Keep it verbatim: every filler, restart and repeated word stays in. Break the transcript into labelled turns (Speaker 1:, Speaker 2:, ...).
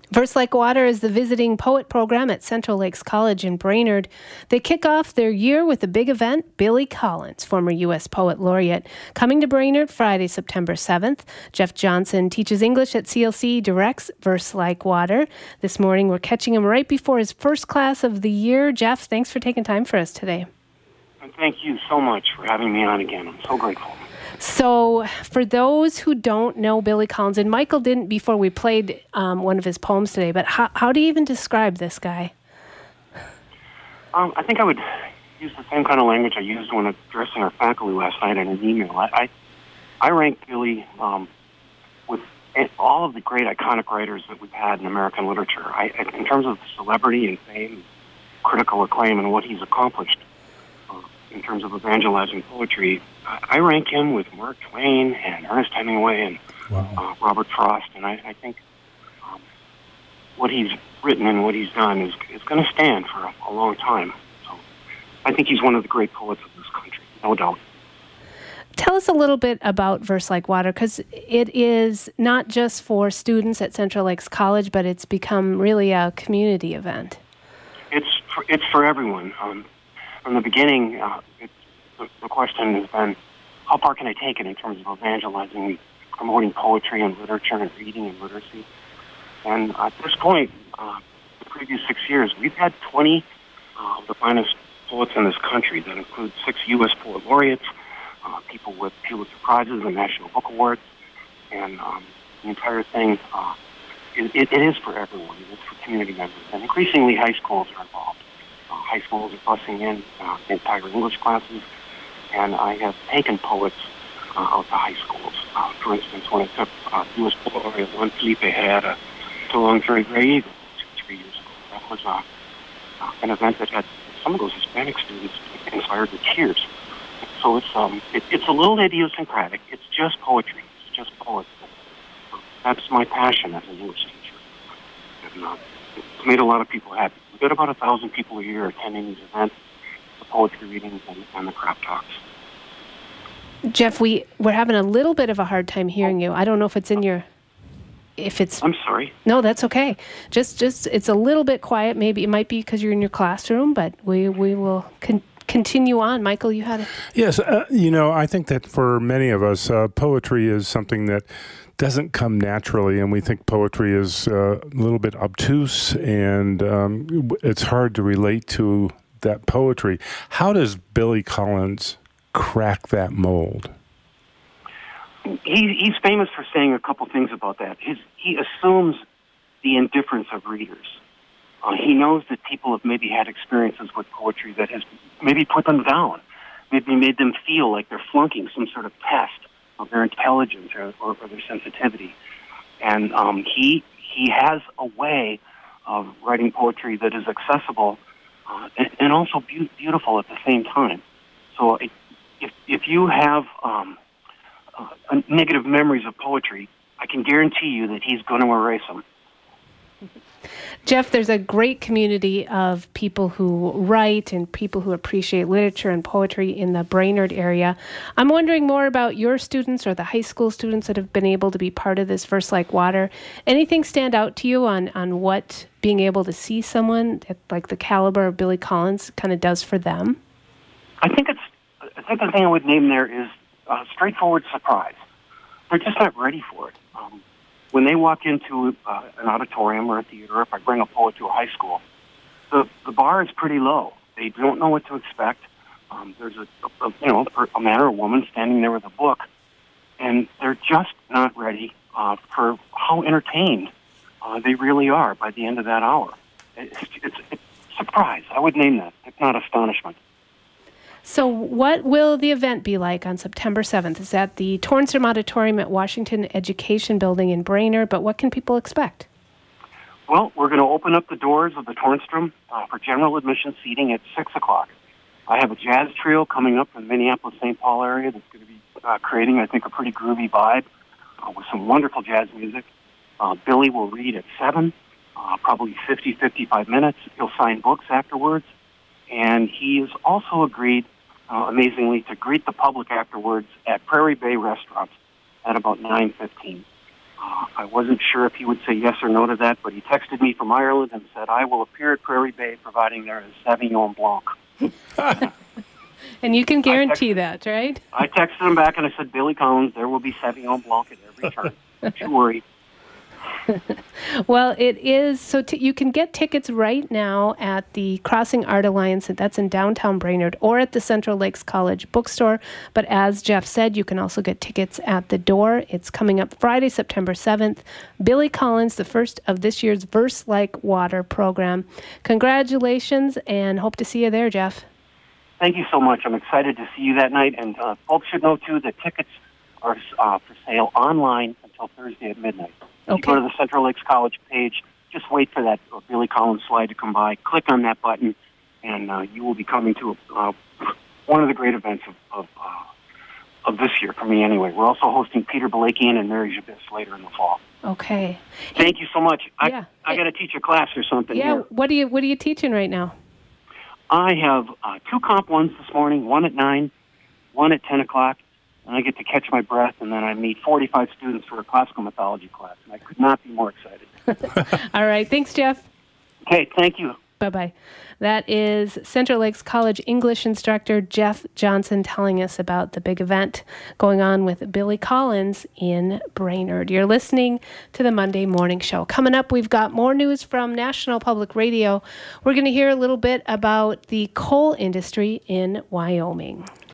Speaker 1: Verse Like Water is the visiting poet program at Central Lakes College in Brainerd. They kick off their year with a big event. Billy Collins, former U S Poet Laureate, coming to Brainerd Friday, September seventh. Jeff Johnson teaches English at C L C, directs Verse Like Water. This morning, we're catching him right before his first class of the year. Jeff, thanks for taking time for us today.
Speaker 2: And thank you so much for having me on again. I'm so grateful.
Speaker 1: So for those who don't know Billy Collins, and Michael didn't before we played um, one of his poems today, but how, how do you even describe this guy?
Speaker 2: Um, I think I would use the same kind of language I used when addressing our faculty last night in an email. I I, I rank Billy um, with all of the great iconic writers that we've had in American literature. I, in terms of celebrity and fame, critical acclaim, and what he's accomplished uh, in terms of evangelizing poetry, I rank him with Mark Twain and Ernest Hemingway and wow. uh, Robert Frost, and I, I think um, what he's written and what he's done is, is going to stand for a, a long time. So I think he's one of the great poets of this country, no doubt.
Speaker 1: Tell us a little bit about Verse Like Water, because it is not just for students at Central Lakes College, but it's become really a community event.
Speaker 2: It's for, it's for everyone. Um, from the beginning, uh, it's the question has been, how far can I take it in terms of evangelizing, promoting poetry and literature and reading and literacy? And at this point, uh, the previous six years, we've had twenty uh, of the finest poets in this country. That includes six U S Poet Laureates, uh, people with Pulitzer Prizes and National Book Awards, and um, the entire thing, uh, it, it, it is for everyone. It is for community members. And increasingly, high schools are involved. Uh, high schools are busing in uh, entire English classes. And I have taken poets uh, out to high schools. Uh, for instance, when I took uh, U S Poet Laureate Juan Felipe Herrera to Long Ferry Gray Eagle two, three years ago. That was uh, uh, an event that had some of those Hispanic students inspired to tears. So it's um, it, it's a little idiosyncratic. It's just poetry. It's just poets. Uh, that's my passion as an English teacher. And uh, it's made a lot of people happy. We get about a thousand people a year attending these events, the poetry readings and, and the craft talks.
Speaker 1: Jeff, we, we're having a little bit of a hard time hearing you. I don't know if it's in your... If it's...
Speaker 2: I'm sorry.
Speaker 1: No, that's okay. Just, just it's a little bit quiet. Maybe it might be because you're in your classroom, but we, we will con- continue on. Michael, you had a...
Speaker 3: Yes, uh, you know, I think that for many of us, uh, poetry is something that doesn't come naturally, and we think poetry is uh, a little bit obtuse, and um, it's hard to relate to that poetry. How does Billy Collins crack that mold?
Speaker 2: He, he's famous for saying a couple things about that. His, he assumes the indifference of readers. Uh, he knows that people have maybe had experiences with poetry that has maybe put them down, maybe made them feel like they're flunking some sort of test of their intelligence or, or, or their sensitivity. And um, he he has a way of writing poetry that is accessible uh, and, and also be- beautiful at the same time. So it, if if you have um, uh, negative memories of poetry, I can guarantee you that he's going to erase them.
Speaker 1: Jeff, there's a great community of people who write and people who appreciate literature and poetry in the Brainerd area. I'm wondering more about your students or the high school students that have been able to be part of this Verse Like Water. Anything stand out to you on, on what being able to see someone at like the caliber of Billy Collins kind of does for them?
Speaker 2: I think it's. I think the thing I would name there is uh, straightforward surprise. They're just not ready for it. Um, when they walk into uh, an auditorium or a theater, if I bring a poet to a high school, the the bar is pretty low. They don't know what to expect. Um, there's a, a you know a man or a woman standing there with a book, and they're just not ready uh, for how entertained uh, they really are by the end of that hour. It's, it's, it's surprise. I would name that. It's not astonishment.
Speaker 1: So what will the event be like on September seventh? Is that the Tornstrom Auditorium at Washington Education Building in Brainerd, but what can people expect?
Speaker 2: Well, we're going to open up the doors of the Tornstrom uh, for general admission seating at six o'clock. I have a jazz trio coming up from the Minneapolis-Saint Paul area that's going to be uh, creating, I think, a pretty groovy vibe uh, with some wonderful jazz music. Uh, Billy will read at seven, uh, probably fifty, fifty-five minutes. He'll sign books afterwards. And he has also agreed, uh, amazingly, to greet the public afterwards at Prairie Bay Restaurant at about nine fifteen. Uh, I wasn't sure if he would say yes or no to that, but he texted me from Ireland and said, I will appear at Prairie Bay providing there is Sauvignon Blanc.
Speaker 1: And you can guarantee that, right?
Speaker 2: I texted him back and I said, Billy Collins, there will be Sauvignon Blanc at every turn. Don't you worry.
Speaker 1: Well, it is, so t- you can get tickets right now at the Crossing Art Alliance, that's in downtown Brainerd, or at the Central Lakes College bookstore. But as Jeff said, you can also get tickets at the door. It's coming up Friday, September seventh. Billy Collins, the first of this year's Verse Like Water program. Congratulations, and hope to see you there, Jeff.
Speaker 2: Thank you so much. I'm excited to see you that night. And uh, folks should know, too, that tickets are uh, for sale online until Thursday at midnight. If
Speaker 1: Okay.
Speaker 2: you go to the Central Lakes College page, just wait for that uh, Billy Collins slide to come by. Click on that button, and uh, you will be coming to uh, one of the great events of of, uh, of this year, for me anyway. We're also hosting Peter Balakian and Mary Jabis later in the fall.
Speaker 1: Okay.
Speaker 2: Thank you so much. I,
Speaker 1: Yeah.
Speaker 2: I got to teach a class or something
Speaker 1: Yeah,
Speaker 2: here.
Speaker 1: what are you, what are you teaching right now?
Speaker 2: I have uh, two comp ones this morning, one at nine, one at ten o'clock. And I get to catch my breath, and then I meet forty-five students for a classical mythology class. And I could not be more excited.
Speaker 1: All right. Thanks, Jeff.
Speaker 2: Okay, thank you.
Speaker 1: Bye-bye. That is Central Lakes College English instructor Jeff Johnson telling us about the big event going on with Billy Collins in Brainerd. You're listening to the Monday Morning Show. Coming up, we've got more news from National Public Radio. We're going to hear a little bit about the coal industry in Wyoming.